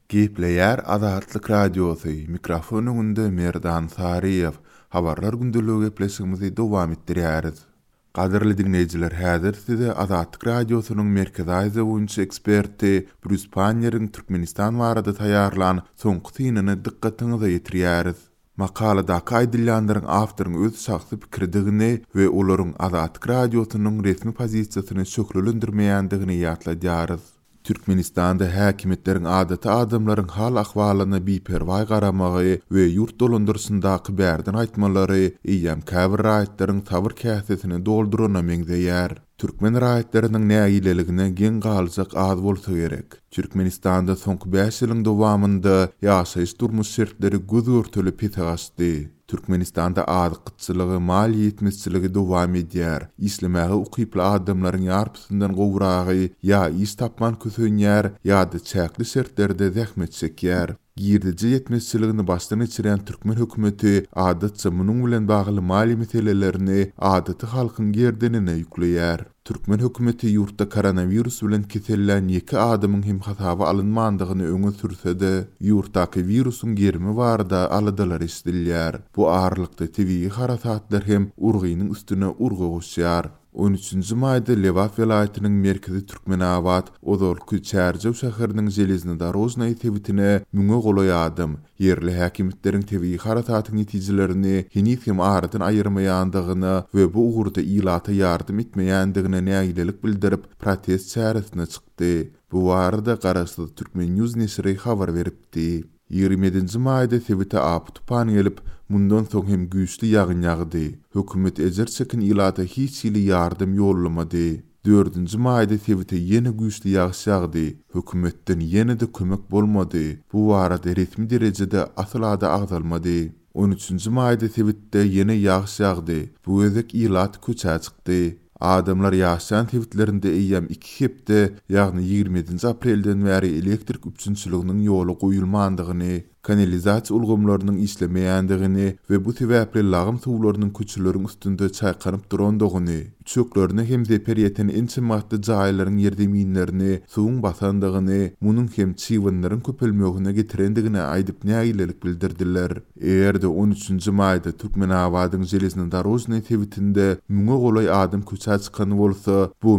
Gepleyer Azatlyk Radiosu mikrofonunda Merdan Sariyev habarlar gündülügi gepleşigimizi dowam etdirýäris. Gaderli dinleyijiler, häzir size Azatlyk Radiosunyň merkezi aýza boýunça eksperti Bruce Panner'in Türkmenistan barada taýýarlan soňky synyny dikkatiňize ýetirýäris. Makalada kaýdylýanlaryň awtoryň öz şahsy pikirdigini we olaryň Azatlyk Radiosunyň resmi pozisiýasyny şöhretlendirmeýändigini ýatladýarys. Türkmenistan'da häkimetleriň adaty adamlaryň hal ahwalyna biperway garamagy we ýurt dolandyrysyndaky bärden aýtmalary eýem käbir raýatlaryň tabir käsesini dolduruna meňzeýär. Türkmen raýatlarynyň nägileligine gen galyjak az bolsa gerek. Türkmenistan'da soňky 5 ýylyň dowamında ýaşaýyş durmuş şertleri göz örtülip petagasty. Türkmenistan'da adykyçylygy, mal ýetmezçiligi dowam edýär. İslemäge ukyply adamlaryň ýarpysyndan gowragy ýa iş tapman kösünýär ýa-da çäkli şertlerde zähmet çekýär. Girdici yetmezçiligini başdan içiren Türkmen hökümeti adatça munun bilen bagly mali meselelerini adaty halkyň gerdenine ýükleýär. Türkmen hökümeti ýurtda koronavirus bilen kesellän 2 adamyň hem hasaby alynmandygyny öňe sürse-de, ýurtdaky virusyň germi barada aladalar istilýär. Bu ağırlykda tebii harasatlar hem urgynyň üstüne urgy goşýar. 13-nji maýda Lewat welaýatynyň merkezi Türkmenabad, Ozolky Çärjew şäheriniň Jeleznodarozhny tebitine müňe golaýadym. Yerli häkimetleriň tebii harasatyň netijelerini henüz hem aradan aýyrmaýandygyny we bu ugurda ilata ýardym etmeýändigine nägilelik bildirip protest çäresine çykdy. Bu arada garaşly Türkmen News nesri habar beripdi. 27-nji maýda tebite apy tupan gelip mundan soň hem güýçli ýagyn ýagdy. Hökümet ejer çekin ilata hiç ýyly ýardym ýollamady. 4-nji maýda tebite ýene güýçli ýagşagdy. Hökümetden ýene-de kömek bolmady. Bu arada resmi derejede aslada agdalmady. 13-nji maýda tebitde ýene ýagşagdy. Bu özek ilat köçä çykdy. Adamlar ýaşan tebitlerinde eýem 2 hepde, ýagny 27-nji aprelden bäri elektrik üçinçiliginiň ýoly goýulmandygyny, kanalizasiýa ulgamlarynyň işlemeýändigini we bu sebäple lagym suwlarynyň köçeleriň üstünde çaýkanyp durandygyny, çöklerini hem zeperiyeten ençimatdy jaýlaryň ýerdeminlerini suwun basandygyny, munyň hem çywynlaryň köpelmegine getirendigini aýdyp nägilelik bildirdiler. Eger de 13-nji maýda Türkmenabadyň Jeleznodarozhny tebitinde müňe golay adam köçä çykany bolsa, bu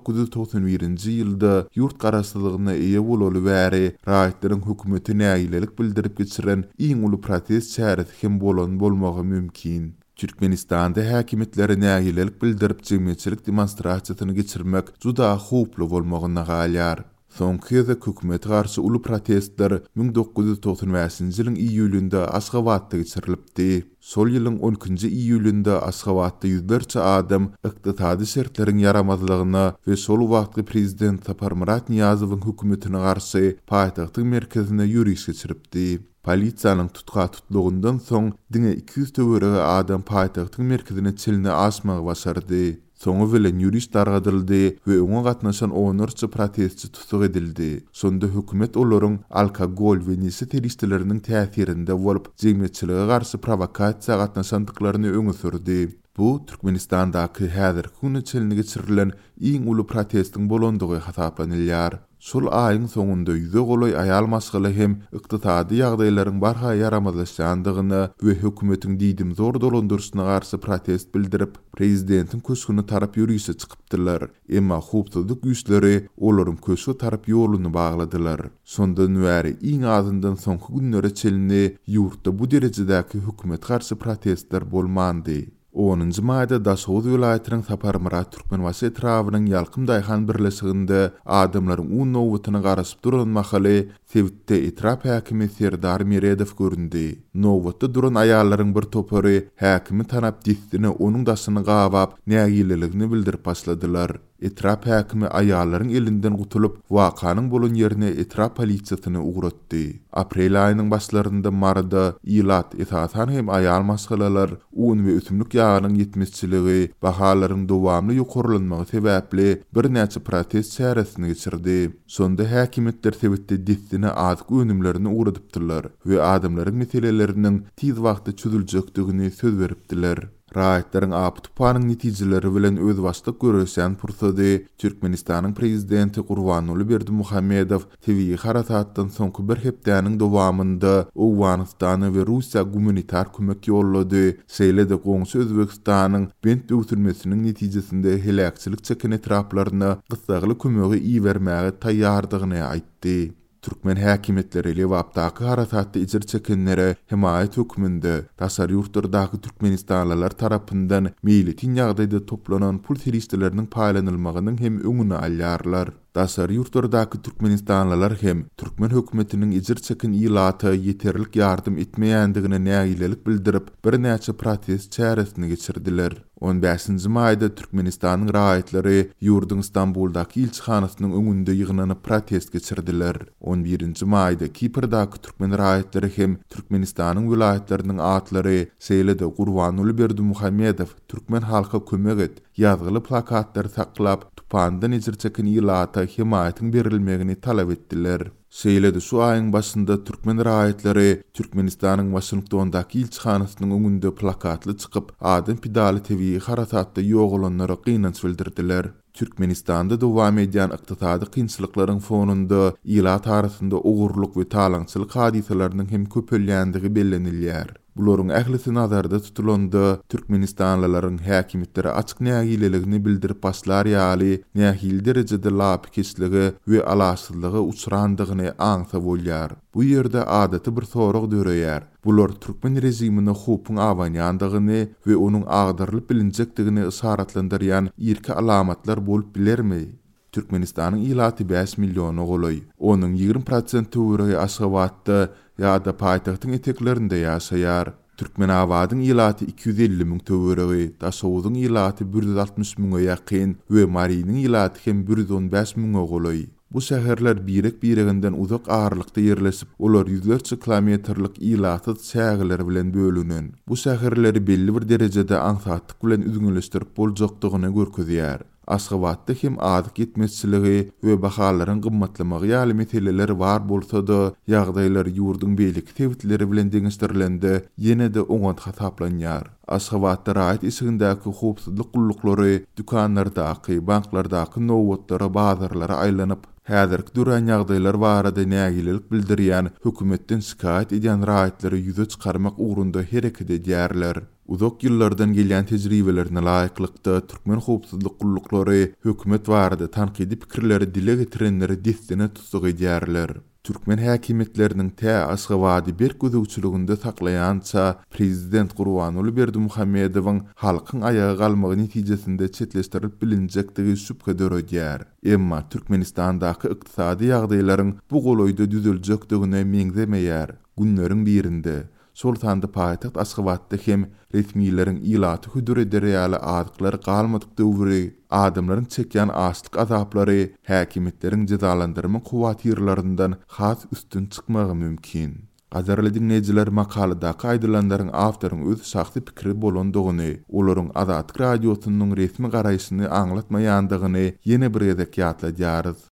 1991-nji ýylda ýurt garaşlygyna eýe bolaly bäri raýatlaryň hökümeti nägilelik bildirip geçiren iň uly protest çäresi hem bolmagy mümkin. Türkmenistan'da häkimetleri nägilelik bildirip jemgyýetçilik demonstrasiýasyny geçirmek juda huply bolmagyna galýar. Soňky ýylda hökümet garşy uly protestler 1995-nji ýylyň iýulynda Aşgabatda geçirilipdi. Sol ýylyň 12-nji iýulynda Aşgabatda ýüzlerçe adam ykdysady şertleriň yaramazlygyna we şol wagtky prezident Saparmurat Niýazowyň hökümetine garşy paýtagtyň merkezine ýürüş geçiripdi. Polisiýanyň tutgatlygyňdan soň diňe 200 töwerege adam paýtagtyň merkezine çelini aşmagy başardy. Soňu bilen ýürüş dargadyldy we oňa gatnaşan onurçy protestçi tutuk edildi. Sonda hökümet olaryň alkogol we nisi teristleriniň täsirinde bolup jemgyýetçilige garşy provokasiýa gatnaşandyklaryny öňe sürdi. Bu Türkmenistandaky häzir güni çelini geçirilen iň uly protestiň bolandygy hasaplanylýar. Şol aýyň soňunda ýüze golay aýal masgaly hem ykdysady ýagdaýlaryň barha yaramazlaşandygyny we hökümetiň diýdim zor dolandyryşyna garşy protest bildirip prezidentiň köşküne tarap ýürüýüşe çykypdylar. Emma hupsuzlyk güýçleri olaryň köşkü tarap ýoluny bagladylar. Sondan bäri iň azyndan soňky günlere çelini ýurtda bu derejedäki hökümet garşy protestler bolmandy. 10-njy maýda Daşoğuz welaýatynyň Saparmurat Türkmenbaşy etrawynyň ýalkym daýhan birleşiginde adamlaryň uň nowbatyna garaşyp duran mahaly Sevitde etrap häkimi Serdar Meredow göründi. Nowbatda duran aýallaryň bir topary häkimi tanap distini onuň daşyny gabap nägileligini bildirip başladylar. Etrap häkimi aýallaryň elinden gutulup wakanyň bolan ýerine etrap polisiýasyny ugratdy. Aprel aýynyň başlarynda marada ilat esasan hem aýal masgalalar un we ösümlik ýagynyň ýetmezçiligi, bahalaryň dowamly ýokarlanmagy sebäpli bir näçe protest çäresini geçirdi. Sonda häkimetler sebäpli distini az önümlerini ugradypdylar we adamlaryň meseleleriniň tiz wagtda çözüljekdigini söz beripdiler. raýatlaryň apy tupanıň netijeleri bilen öz başlyk görýän pursady Türkmenistanyň prezidenti Gurbanuly Berdimuhammedow TV haratatdan soňky bir hepdäniň dowamynda Owganystana we Russiýa gumanitar kömek ýollady. Şeýle-de goňşy Özbekistanyň bent döwürmesiniň netijesinde helakçylyk çeken etraplaryna gysgaly kömegi iýermäge taýýardygyny aýtdy. Türkmen häkimetleri Lewapdaky haratatda ijir çekenlere himayet hökmünde tasar ýurtlardaky Türkmenistanlylar tarapyndan meýletin ýagdaýda toplanan pul teristleriniň paýlanylmagynyň hem öňüne alýarlar. Tasar ýurtlardaky Türkmenistanlylar hem Türkmen hökümetiniň ijir çeken ýylaty ýeterlik ýardym etmeýändigine nägilelik bildirip bir näçe protest çäresini geçirdiler. 15-nji maýda Türkmenistanyň raýatlary ýurdun Istanbuldaky ilçihanasynyň öňünde ýygnanyp protest geçirdiler. 11-nji maýda Kiprdaky Türkmen raýatlary hem Türkmenistanyň vilayetleriniň atlary Şeýle-de Gurbanuly Berdimuhammedow Türkmen halka kömek et ýazgyly plakatlar saklap tupandan ijir çeken ýylata himayetin berilmegini talap etdiler. Şeýle-de şu aýyň başynda Türkmen raýatlary Türkmenistanyň Washingtondaky ilçihanasynyň öňünde plakatly çykyp Adem Pidaly TV haratatda ýogulanlara gynanç bildirdiler. Türkmenistanda dowam edýän ykdysady kynçylyklaryň fonunda ýylat arasynda ogurluk we talaňçylyk hadisalarynyň hem köpelýändigi bellenilýär. Bularyň ählisi nazarda tutulanda Türkmenistanlylaryň häkimetleri açyk nägileligini bildirip başlar ýaly nähil derejede lapkeçligi we alasyzlygy uçrandygyny aňsa bolýar. Bu ýerde adaty bir sorag döreýär. Bular Türkmen rejimine hupun awanyandygyny we onuň agdarylyp bilinjekdigini isaratlandyrýan ýerki alamatlar bolup bilermi? Türkmenistanyň ýylaty 5 million ogloy. Onuň 20% töwregi Aşgabatda ýa-da paýtagtyň eteklerinde ýaşaýar. Türkmen awadyň ýylaty 250 000 töwregi, Daşowudyň ýylaty 160 000 ýakyn we Mariýanyň ýylaty hem 115 000 ogloy. Bu şäherler bireginden uzak ağırlykda ýerleşip, olar yüzlerce kilometrlik ýylaty şäherler bilen bölünen. Bu şäherleri belli bir derejede aňsatlyk bilen üzgünleşdirip boljakdygyny görkezýär. Aşgabatda hem adyk yetmezçiligi we bahalaryň gymmatlamagy ýaly meseleler bar bolsa-da, ýagdaýlar ýurdun beýleki tebitleri bilen deňişdirilende ýene-de oňat hasaplanýar. Aşgabatda raýat isigindäki howpsuzlyk gullukları dükanlardaky, banklardaky nowatlara, bazarlara aýlanyp, häzirki duran ýagdaýlar barada nägilelik bildirýän hökümetden şikayet edýän raýatlary ýüze çykarmak ugrunda hereket edýärler. Uzak ýyllardan gelýän tejribelerine laýyklykda Türkmen howpsuzlyk gullukları hökümet barada tanqidi pikirleri dile getirenleri destine tutsak edýärler. Türkmen häkimetleriniň Aşgabady bir gözükçülüginde saklaýança prezident Gurbanuly Berdimuhammedowyň halkyň ayaga galmagy netijesinde çetleşdirilip bilinjektigi şüphe döredýär. Emma Türkmenistandaky ykdysady ýagdaýlaryň bu goloýda düzeljekdigine meňzemeýär. Günleriň birinde Sultanda paýtaxt Aşgabatda hem resmiýetlerin ýylaty hüdur ederýäli adyklar galmadyk döwri, adamlaryň çekýän açlyk azaplary häkimetleriň jazalandyrma kuwatyrlaryndan has üstün çykmagy mümkin. Gaderli dinleyijiler makalada aýdylanlaryň awtoryň öz şahsy pikiri bolandygyny, olaryň Azatlyk radiosynyň resmi garaýşyny aňlatmaýandygyny ýene bir gezek ýatladýarys.